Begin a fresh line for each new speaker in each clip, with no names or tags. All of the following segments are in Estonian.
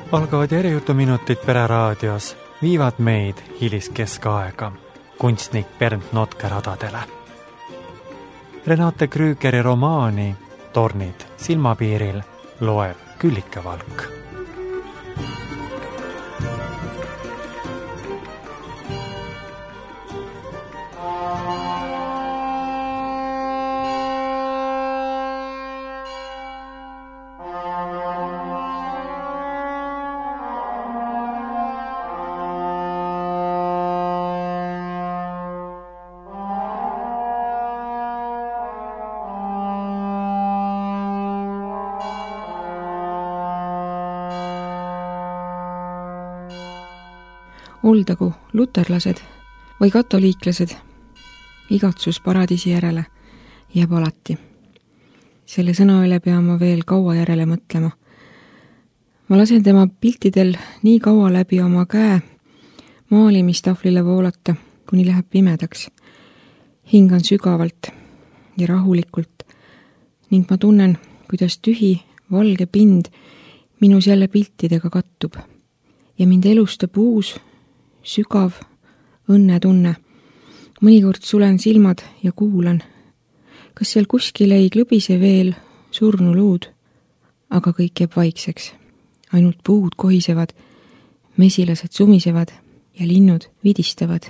Algavad järjutuminutid Pereraadios viivad meid hiliskeskaega kunstnik Bernt Notke radadele. Renate Krügeri romaani Tornid silmapiiril loeb Küllike Valk.
Oldagu luterlased või katoliiklased, igatsus paradiisi järele jääb alati. Selle sõna üle pean ma veel kaua järele mõtlema. Ma lasen tema piltidel nii kaua läbi oma käe maalimistahvlile voolata, kuni läheb pimedaks. Hingan sügavalt ja rahulikult ning ma tunnen, kuidas tühi, valge pind minus jälle piltidega kattub ja mind elustab uus, sügav õnnetunne. Mõnikord sulen silmad ja kuulan. Kas seal kuskil ei klõbise veel surnuluud? Aga kõik jääb vaikseks. Ainult puud kohisevad, mesilased sumisevad ja linnud vidistavad.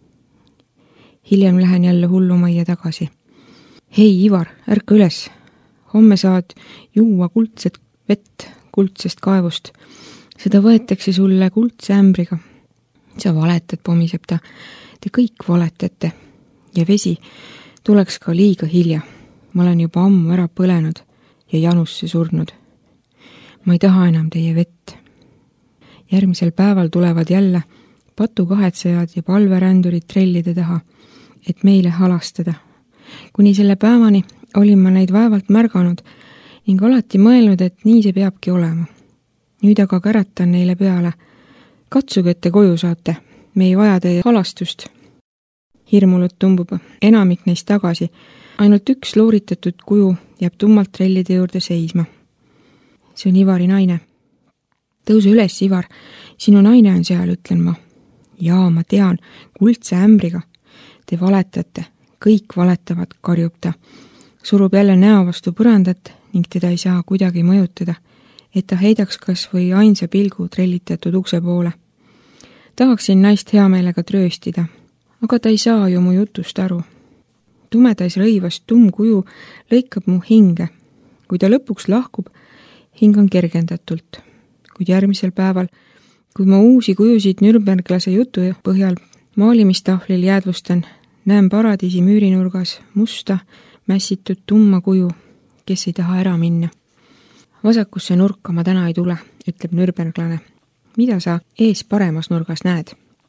Hiljem lähen jälle hullumajja tagasi. Hei, Ivar, ärka üles. Homme saad juua kuldset vett kuldsest kaevust. Seda võetakse sulle kuldse ämbriga. Sa valetad, pomiseb ta. Te kõik valetate. Ja vesi tuleks ka liiga hilja. Ma olen juba ammu ära põlenud ja janusse surnud. Ma ei taha enam teie vett. Järgmisel päeval tulevad jälle patukahetsejad ja palverändurid trellide taha, et meile halastada. Kuni selle päevani olin ma neid vaevalt märganud ning alati mõelnud, et nii see peabki olema. Nüüd aga käratan neile peale. Katsuge, et te koju saate. Me ei vaja teie halastust. Hirmunud tumbub enamik neist tagasi. Ainult üks looritatud kuju jääb tummalt trellide juurde seisma. See on Ivari naine. Tõuse üles, Ivar. Sinu naine on seal, ütlen ma. Jaa, ma tean, kuldse ämbriga. Te valetate. Kõik valetavad, karjub ta. Surub jälle näo vastu põrandat ning teda ei saa kuidagi mõjutada, et ta heidaks kas või ainsa pilgu trellitatud ukse poole. Tahaksin naist hea meelega trööstida, aga ta ei saa ju mu jutust aru. Tumedas rõivas tumm kuju lõikab mu hinge. Kui ta lõpuks lahkub, hingan kergendatult. Kuid järgmisel päeval, kui ma uusi kujusid Nürnberglase jutu põhjal maalimistahvlil jäädvustan, näen paradiisi müürinurgas musta, mässitud tumma kuju, kes ei taha ära minna. Vasakusse nurka ma täna ei tule, ütleb nürnberglane. Mida sa ees paremas nurgas näed?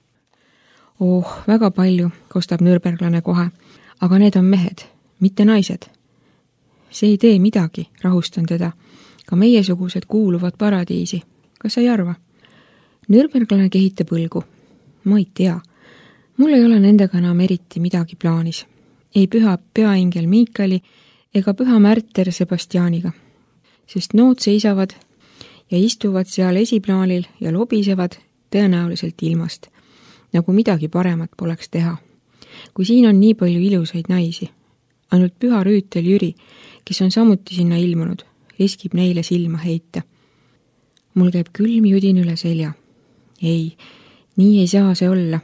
Oh, väga palju, kostab nürnberglane kohe, aga need on mehed, mitte naised. See ei tee midagi, rahustan teda. Ka meiesugused kuuluvad paradiisi. Kas sa ei arva? Nürnberglane kehitab õlgu. Ma ei tea. Mul ei ole nendega enam eriti midagi plaanis. Ei püha peaingel Miikali ega püha märter Sebastianiga. Sest nood seisavad ja istuvad seal esiplaanil ja lobisevad tõenäoliselt ilmast, nagu midagi paremat poleks teha. Kui siin on nii palju ilusaid naisi, ainult püha rüütel Jüri, kes on samuti sinna ilmunud, riskib neile silma heita. Mul käib külm judin üle selja. Ei, nii ei saa see olla.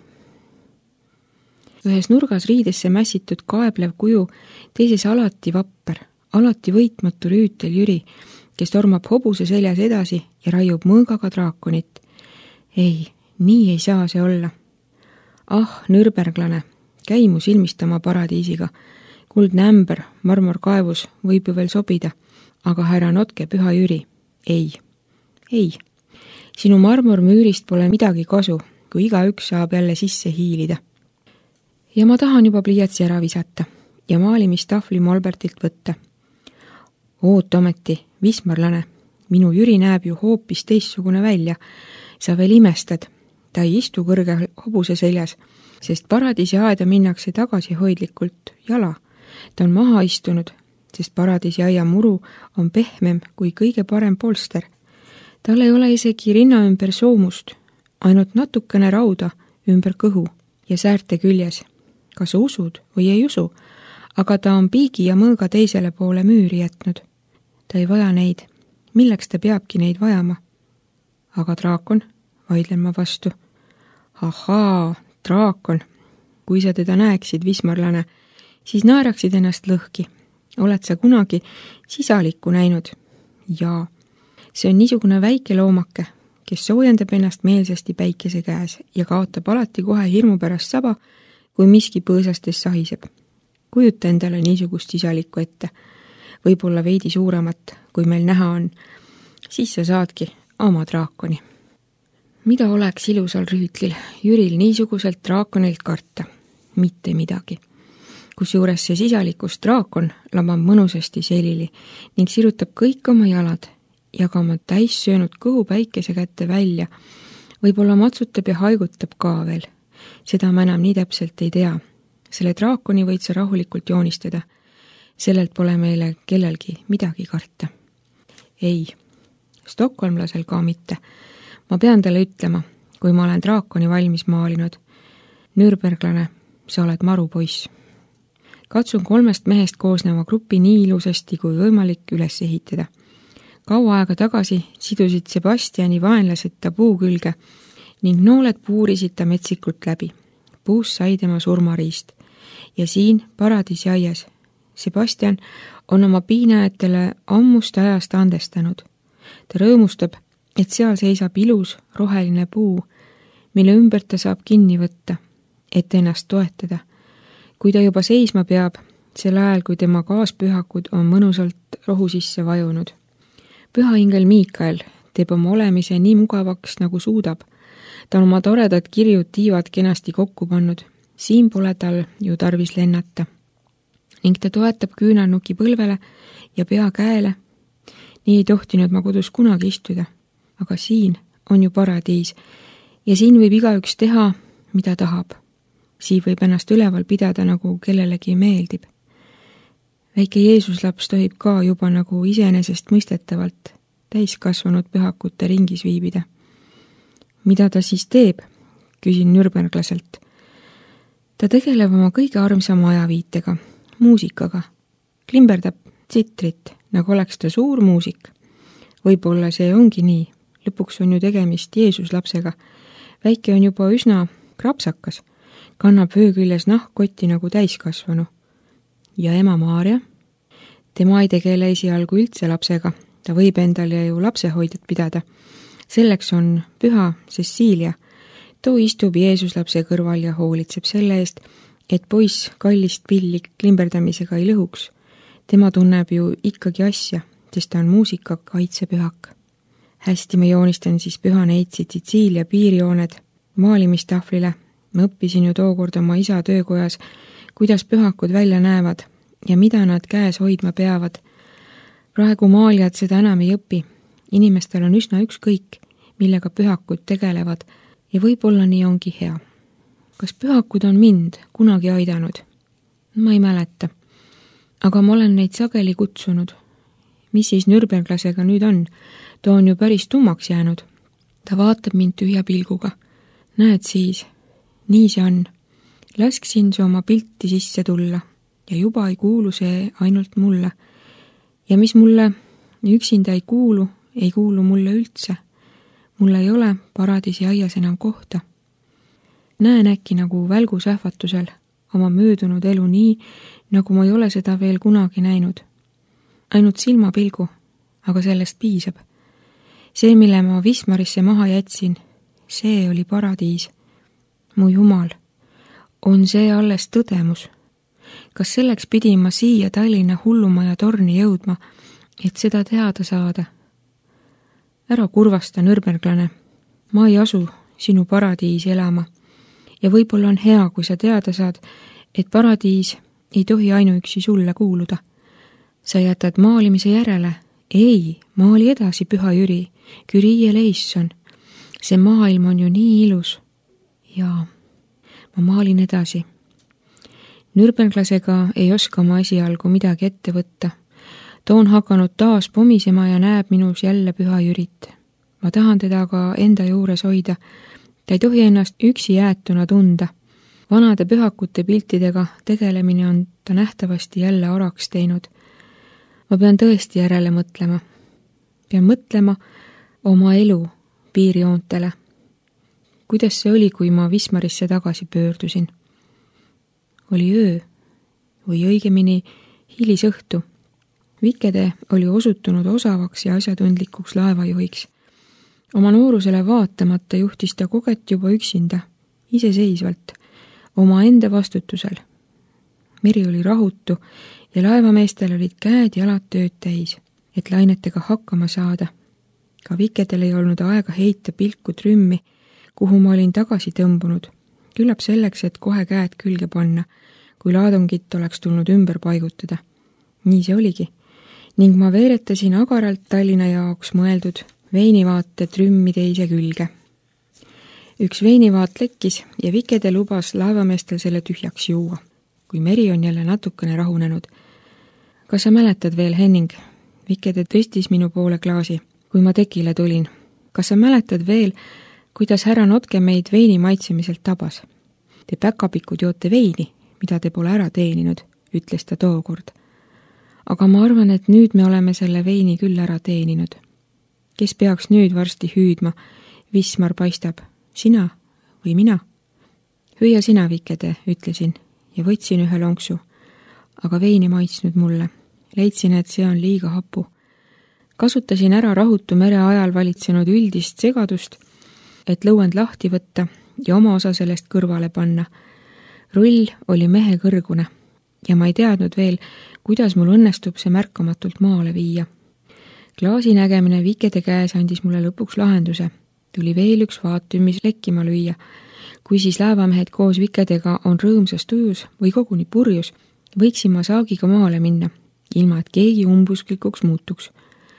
Ühes nurgas riidesse mässitud kaeblev kuju, teises alati vapper, alati võitmatu rüütel Jüri, kes tormab hobuse seljas edasi ja raiub mõõgaga draakonit. Ei, nii ei saa see olla. Ah, nürnberglane, käi mu silmistama paradiisiga. Kuldne ämber, marmorkaevus võib ju veel sobida, aga härra Notke, püha Jüri, ei. Ei, sinu marmormüürist pole midagi kasu, kui igaüks saab jälle sisse hiilida. Ja ma tahan juba pliiatsi ära visata ja maalimistahvli Molbertilt võtta. Oot ometi, Vismarlane, minu Jüri näeb ju hoopis teistsugune välja. Sa veel imestad, ta ei istu kõrge hobuse seljas, sest paradiisi aeda minnakse tagasihoidlikult jala. Ta on maha istunud, sest paradiisi aia muru on pehmem kui kõige parem polster. Tal ei ole isegi rinna ümber soomust, ainult natukene rauda ümber kõhu ja säärte küljes. Kas usud või ei usu, aga ta on piigi ja mõõga teisele poole müüri jätnud. Ta ei vaja neid. Milleks ta peabki neid vajama? Aga draakon, vaidlen ma vastu. Ahaa, draakon. Kui sa teda näeksid, Wismarlane, siis naeraksid ennast lõhki. Oled sa kunagi sisalikku näinud? Jaa. See on niisugune väike loomake, kes soojendab ennast meelsasti päikese käes ja kaotab alati kohe hirmu pärast saba, kui miski põõsastes sahiseb. Kujuta endale niisugust sisalikku ette. Võib-olla veidi suuremat, kui meil näha on. Siis sa saadki oma draakoni. Mida oleks ilusal rüütlil Jüril niisuguselt draakonilt karta? Mitte midagi. Kusjuures see sisalikus draakon labab mõnusasti selili ning sirutab kõik oma jalad ja ka oma täis söönud kõhu päikese kätte välja. Võib-olla matsutab ja haigutab ka veel. Seda ma enam nii täpselt ei tea. Selle draakoni võid sa rahulikult joonistada. Sellelt pole meile kellelgi midagi karta. Ei, stockholmlasel ka mitte. Ma pean talle ütlema, kui ma olen draakoni valmis maalinud. Nürnberglane, sa oled marupoiss. Katsun 3 mehest koosneva grupi nii ilusasti kui võimalik üles ehitada. Kaua aega tagasi sidusid Sebastiani vaenlased ta puu külge ning nooled puurisid ta metsikult läbi. Puus sai tema surmariist ja siin paradiisi aias Sebastian on oma piinajatele ammust ajast andestanud. Ta rõõmustab, et seal seisab ilus roheline puu, mille ümber ta saab kinni võtta, et ennast toetada. Kui ta juba seisma peab, sel ajal, kui tema kaaspühakud on mõnusalt rohu sisse vajunud. Pühaingel Miikael teeb oma olemise nii mugavaks, nagu suudab. Ta on oma toredad kirjud tiivad kenasti kokku pannud. Siin pole tal ju tarvis lennata. Ning ta toetab küünarnuki põlvele ja pea käele. Nii ei tohtinud ma kodus kunagi istuda. Aga siin on ju paradiis ja siin võib igaüks teha, mida tahab. Siin võib ennast üleval pidada, nagu kellelegi meeldib. Väike Jeesuslaps tohib ka juba nagu iseenesest mõistetavalt täiskasvanud pühakute ringis viibida. Mida ta siis teeb? Küsin nürnberglaselt. Ta tegeleb oma kõige armsama ajaviitega, muusikaga. Klimberdab tsitrit, nagu oleks ta suur muusik. Võib-olla see ongi nii. Lõpuks on ju tegemist Jeesuslapsega. Väike on juba üsna krapsakas. Kannab vööküljes nahkkotti nagu täiskasvanu. Ja ema Maarja? Tema ei tegele esialgu üldse lapsega. Ta võib endale ju lapsehoidjat pidada. Selleks on püha Cecilia. Too istub Jeesuslapse kõrval ja hoolitseb selle eest, et poiss kallist pilli klimberdamisega ei lõhuks. Tema tunneb ju ikkagi asja, sest ta on muusika kaitsepühak. Hästi ma joonistan siis püha neitsi Cecilia piirjooned maalimistahvlile. Ma õppisin ju tookord oma isa töökojas, kuidas pühakud välja näevad ja mida nad käes hoidma peavad. Praegu maalijad seda enam ei õpi. Inimestel on üsna ükskõik, millega pühakud tegelevad ja võib-olla nii ongi hea. Kas pühakud on mind kunagi aidanud? Ma ei mäleta. Aga ma olen neid sageli kutsunud. Mis siis nürnberglasega nüüd on? Ta on ju päris tummaks jäänud. Ta vaatab mind tühja pilguga. Näed siis, nii see on. Lasksin su oma pilti sisse tulla ja juba ei kuulu see ainult mulle. Ja mis mulle üksinda ei kuulu mulle üldse. Mulle ei ole paradiisi aias enam kohta. Näen äkki nagu välgusähvatusel oma möödunud elu nii, nagu ma ei ole seda veel kunagi näinud. Ainult silmapilgu, aga sellest piisab. See, mille ma Wismarisse maha jätsin, see oli paradiis. Mu Jumal, on see alles tõdemus. Kas selleks pidin ma siia Tallinna hullumaja torni jõudma, et seda teada saada? Ära kurvasta, nürnberglane. Ma ei asu sinu paradiisi elama. Ja võib-olla on hea, kui sa teada saad, et paradiis ei tohi ainuüksi sulle kuuluda. Sa jätad maalimise järele. Ei, maali edasi, püha Jüri. Kyrie eleison. See maailm on ju nii ilus. Jaa, ma maalin edasi. Nürnberglasega ei oska ma esialgu midagi ette võtta. Ta on hakanud taas pomisema ja näeb minus jälle püha Jürit. ma tahan teda ka enda juures hoida. Ta ei tohi ennast üksi jäetuna tunda. Vanade pühakute piltidega tegelemine on ta nähtavasti jälle araks teinud. Ma pean tõesti järele mõtlema. Pean mõtlema oma elu piirijoontele. Kuidas see oli, kui ma Wismarisse tagasi pöördusin? Oli öö või õigemini hilisõhtu. Vikede oli osutunud osavaks ja asjatundlikuks laevajuhiks. Oma noorusele vaatamata juhtis ta koget juba üksinda, iseseisvalt, oma enda vastutusel. Meri oli rahutu ja laevameestel olid käed-jalad tööd täis, et lainetega hakkama saada. Ka Vikedel ei olnud aega heita pilku trümmi, kuhu ma olin tagasi tõmbunud. Küllap selleks, et kohe käed külge panna, kui laadungit oleks tulnud ümber paigutada. Nii see oligi. Ning ma veeretasin agaralt Tallinna jaoks mõeldud veinivaate trümmi teise külge. Üks veinivaat lekkis ja Vikede lubas laevameestel selle tühjaks juua, kui meri on jälle natukene rahunenud. Kas sa mäletad veel, Henning? Vikede tõstis minu poole klaasi, kui ma tekile tulin. Kas sa mäletad veel, kuidas härra Notke meid veini maitsemiselt tabas? Te päkapikud joote veini, mida te pole ära teeninud, ütles ta tookord. Aga ma arvan, et nüüd me oleme selle veini küll ära teeninud. Kes peaks nüüd varsti hüüdma? Wismar paistab. Sina või mina? Hüüa sina, Vikede, ütlesin ja võtsin ühe lonksu. Aga veini maitsnud mulle. Leidsin, et see on liiga hapu. Kasutasin ära rahutu mere ajal valitsenud üldist segadust, et lõuend lahti võtta ja oma osa sellest kõrvale panna. Rull oli mehe kõrgune ja ma ei teadnud veel, kuidas mul õnnestub see märkamatult maale viia. Klaasi nägemine Vikede käes andis mulle lõpuks lahenduse. Tuli veel üks vaatüm, mis lekkima lüüa. Kui siis laevamehed koos Vikedega on rõõmsas tujus või koguni purjus, võiksin ma saagiga maale minna, ilma et keegi umbusklikuks muutuks.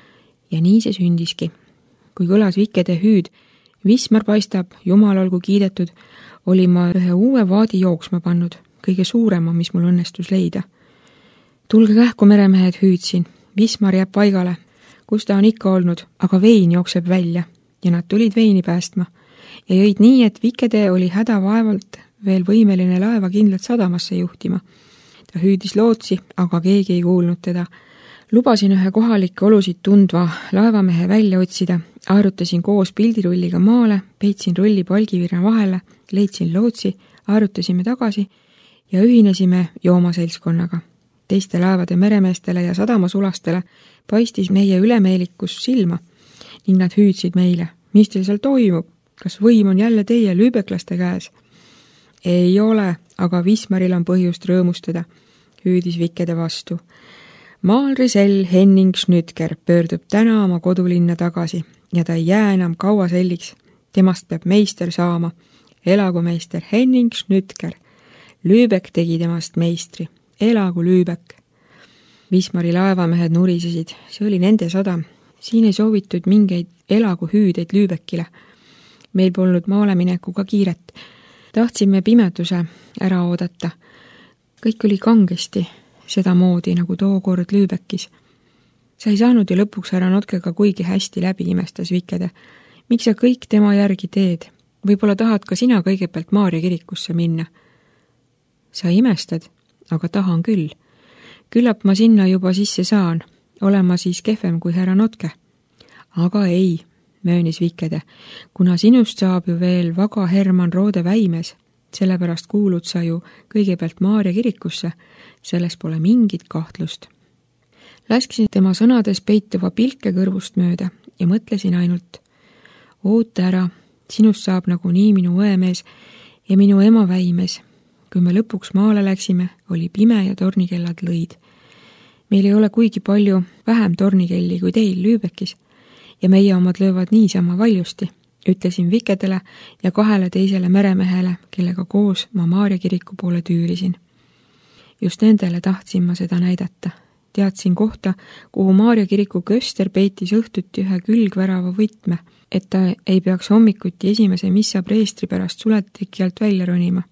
Ja nii see sündiski. Kui kõlas Vikede hüüd, Wismar paistab, jumal olgu kiidetud, oli ma ühe uue vaadi jooksma pannud, kõige suurema, mis mul õnnestus leida. Tulge kähku, meremehed, hüüdsin. Wismar jääb paigale, kus ta on ikka olnud, aga vein jookseb välja ja nad tulid veini päästma ja jõid nii, et Vikede oli hädavaevalt veel võimeline laeva kindlalt sadamasse juhtima. Ta hüüdis lootsi, aga keegi ei kuulnud teda. Lubasin ühe kohalikke olusid tundva laevamehe välja otsida, aarutasin koos pildirulliga maale, peitsin rulli palgivirna vahele, leidsin lootsi, aarutasime tagasi ja ühinesime joomaseltskonnaga. Teiste laevade meremeestele ja sadamasulastele paistis meie ülemeelikus silma ning nad hüüdsid meile, mis teil seal toimub, kas võim on jälle teie lüübeklaste käes? Ei ole, aga Wismaril on põhjust rõõmustada, hüüdis Vikede vastu. Maalrisell Henning Schnütker pöördub täna oma kodulinna tagasi ja ta ei jää enam kaua selliks. Temast peab meister saama. Elagu meister Henning Schnütker. Lüübek tegi temast meistri. Elagu Lüübek. Wismari laevamehed nurisesid. See oli nende sadam. Siin ei soovitud mingeid elagu hüüdeid Lüübekile. Meil polnud maaleminekuga kiiret. Tahtsime pimeduse ära oodata. Kõik oli kangesti. Seda moodi, nagu tookord Lüübekis. Sa ei saanud ju lõpuks härra Notkega kuigi hästi läbi, imestas Vikede. Miks sa kõik tema järgi teed? Võib-olla tahad ka sina kõigepealt Maarja kirikusse minna? Sa imestad, aga tahan küll. Küllap ma sinna juba sisse saan, olema siis kehvem kui härra Notke. Aga ei, möönis Vikede, kuna sinust saab ju veel Vaga Herman Roode Väimes, sellepärast kuulud sa ju kõigepealt Maarja kirikusse, selles pole mingit kahtlust. Läsksin tema sõnades peituva pilke kõrvust mööda ja mõtlesin ainult, oota ära, sinust saab nagu nii minu õemees ja minu ema Väimes. Kui me lõpuks maale läksime, oli pime ja tornikellad lõid. Meil ei ole kuigi palju vähem tornikelli kui teil Lüübekis ja meie omad löövad niisama valjusti, ütlesin Vikedele ja kahele teisele meremehele, kellega koos ma Maarja kiriku poole tüürisin. Just nendele tahtsin ma seda näidata. Teadsin kohta, kuhu Maarja kiriku köster peitis õhtuti ühe külgvärava võtme, et ta ei peaks hommikuti esimese missa preestri pärast suletriki alt välja ronima.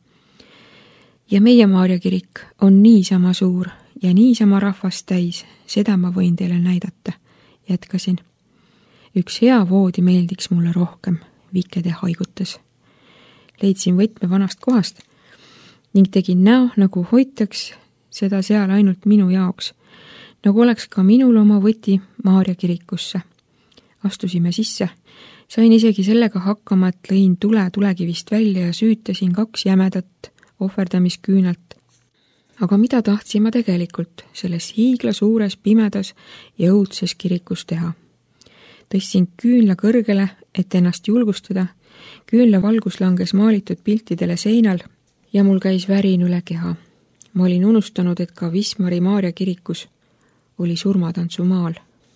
Ja meie Maarja kirik on niisama suur ja niisama rahvast täis, seda ma võin teile näidata, jätkasin. Üks hea voodi meeldiks mulle rohkem, Vikede haigutas. Leidsin võtme vanast kohast ning tegin näo, nagu hoitaks seda seal ainult minu jaoks, nagu oleks ka minul oma võti Maarja kirikusse. Astusime sisse, sain isegi sellega hakkama, et lõin tulekivist välja ja süütasin 2 jämedat ohverdamisküünalt. Aga mida tahtsin ma tegelikult selles hiigla suures, pimedas ja õudses kirikus teha? Tõstsin küünla kõrgele, et ennast julgustada. Küünla valgus langes maalitud piltidele seinal ja mul käis värin üle keha. Ma olin unustanud, et ka Wismari Maarja kirikus oli surmatantsumaal.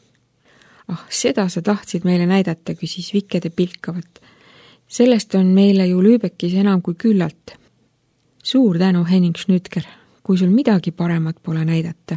Seda sa tahtsid meile näidata, küsis Vikede pilkavalt. Sellest on meile ju Lübeckis enam kui küllalt. Suur tänu, Henning Schnütger, kui sul midagi paremat pole näidata.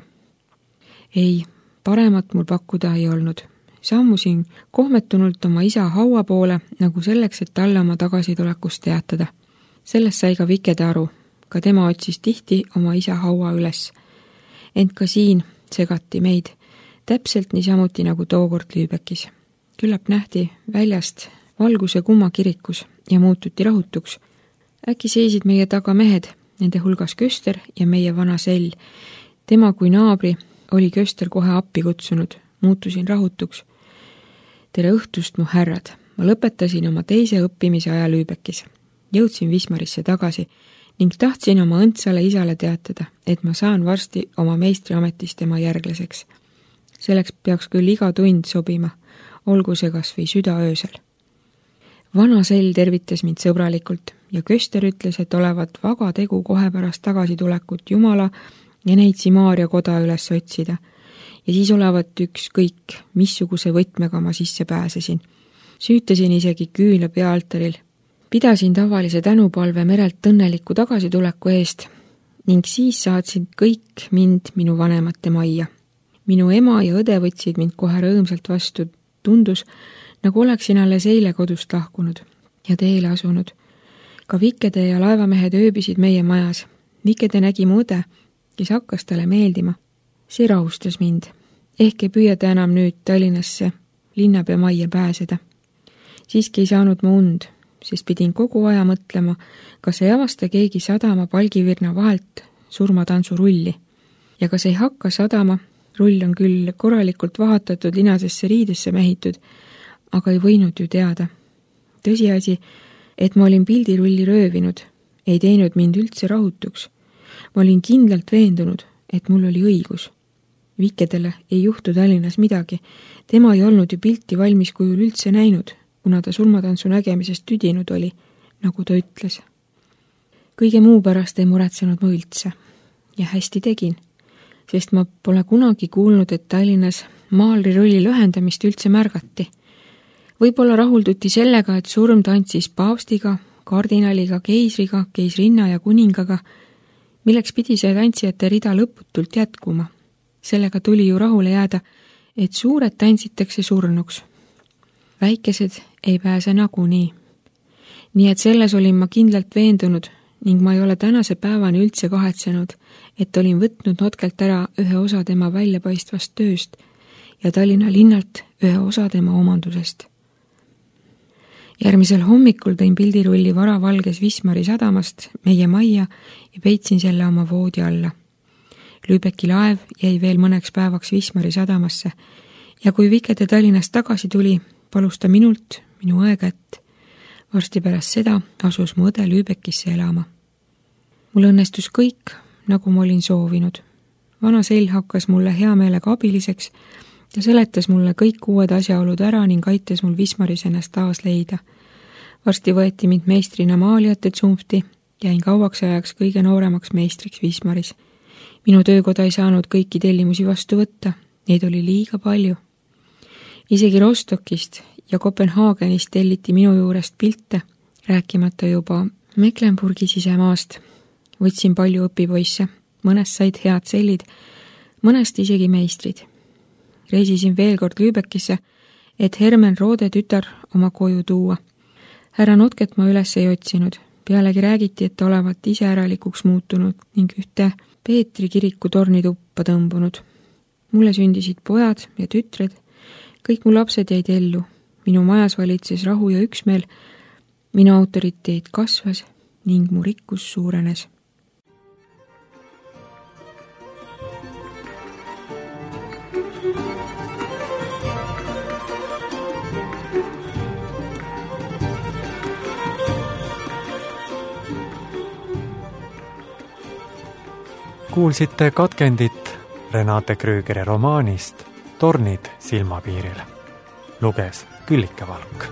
Ei, paremat mul pakkuda ei olnud. Sammusin kohmetunult oma isa haua poole, nagu selleks, et talle oma tagasitulekust teatada. Sellest sai ka Vikede aru. Ka tema otsis tihti oma isa haua üles. Ent ka siin segati meid. Täpselt niisamuti nagu tookord Lübeckis. Küllap nähti väljast valguse kumma kirikus ja muututi rahutuks. Äkki seisid meie taga mehed, nende hulgas Köster ja meie vana Sell. Tema kui naabri oli Köster kohe appi kutsunud. Muutusin rahutuks. Tere õhtust, mu härrad. Ma lõpetasin oma teise õppimise aja Lübeckis. Jõudsin Wismarisse tagasi ning tahtsin oma õndsale isale teatada, et ma saan varsti oma meistriametis tema järglaseks. Selleks peaks küll iga tund sobima, olgu see kas või südaöösel. Vana Sell tervitas mind sõbralikult ja Köster ütles, et olevat vaga tegu kohe pärast tagasitulekut Jumala ja neitsi Maarja koda üles otsida. Ja siis olevat ükskõik, missuguse võtmega ma sisse pääsesin. Süütasin isegi küünla peaaltaril. Pidasin tavalise tänupalve merelt õnneliku tagasituleku eest ning siis saatsin kõik mind minu vanemate majja. Minu ema ja õde võtsid mind kohe rõõmsalt vastu. Tundus, nagu oleksin alles eile kodust lahkunud ja teele asunud. Ka Vikede ja laevamehed ööbisid meie majas. Vikede nägi mu õde, kes hakkas talle meeldima. See rahustas mind. Ehk ei püüada enam nüüd Tallinnasse linnapea majja pääseda. Siiski ei saanud mu und, sest pidin kogu aja mõtlema, kas ei avasta keegi sadama palgivirna vahelt surmatantsurulli. Ja kas ei hakka sadama, rull on küll korralikult vahatatud linasesse riidesse mehitud, aga ei võinud ju teada. Tõsiasi, et ma olin pildirulli röövinud, ei teinud mind üldse rahutuks. Ma olin kindlalt veendunud, et mul oli õigus. Vikedele ei juhtu Tallinnas midagi. Tema ei olnud ju pilti valmis kujul üldse näinud, kuna ta surmatantsu nägemisest tüdinud oli, nagu ta ütles. Kõige muu pärast ei muretsenud ma üldse. Ja hästi tegin, sest ma pole kunagi kuulnud, et Tallinnas maalrirulli lühendamist üldse märgati. Võib-olla rahulduti sellega, et surm tantsis paavstiga, kardinaliga, keisriga, keisrinna ja kuningaga, milleks pidi see tantsijate rida lõputult jätkuma. Sellega tuli ju rahule jääda, et suured tantsitakse surnuks. Väikesed ei pääse nagunii. Nii et selles olin ma kindlalt veendunud ning ma ei ole tänase päevani üldse kahetsenud, et olin võtnud Notkelt ära ühe osa tema väljapaistvast tööst ja Tallinna linnalt ühe osa tema omandusest. Järgmisel hommikul tõin pildirulli varavalges Wismari sadamast meie majja ja peitsin selle oma voodi alla. Lübecki laev jäi veel mõneks päevaks Wismari sadamasse ja kui Vikede Tallinnast tagasi tuli, palus ta minult minu õe kätt. Varsti pärast seda asus mu õde Lübeckisse elama. Mul õnnestus kõik, nagu ma olin soovinud. Vana Sell hakkas mulle hea meelega abiliseks ja seletas mulle kõik uued asjaolud ära ning aitas mul Wismaris ennast taas leida. Varsti võeti mind meistrina Maaliate Zunfti, jäin kauaks ajaks kõige nooremaks meistriks Wismaris. Minu töökoda ei saanud kõiki tellimusi vastu võtta, neid oli liiga palju. Isegi Rostokist ja Kopenhaagenist telliti minu juurest pilte, rääkimata juba Mecklenburgi sisemaast. Võtsin palju õpipoisse, mõnest said head sellid, mõnest isegi meistrid. Reisisin veel kord Lübeckisse, et Hermann Roode tütar oma koju tuua. Härra Notket ma üles ei otsinud, pealegi räägiti, et olevat ise äralikuks muutunud ning ühte Peetri kiriku tornituppa tõmbunud. Mulle sündisid pojad ja tütred, kõik mu lapsed jäid ellu minu majas valitses rahu ja üksmeel, minu autoriteet kasvas ning mu rikkus suurenes.
Kuulsite katkendit Renate Krügeri romaanist Tornid silmapiiril. Luges Küllike Valk.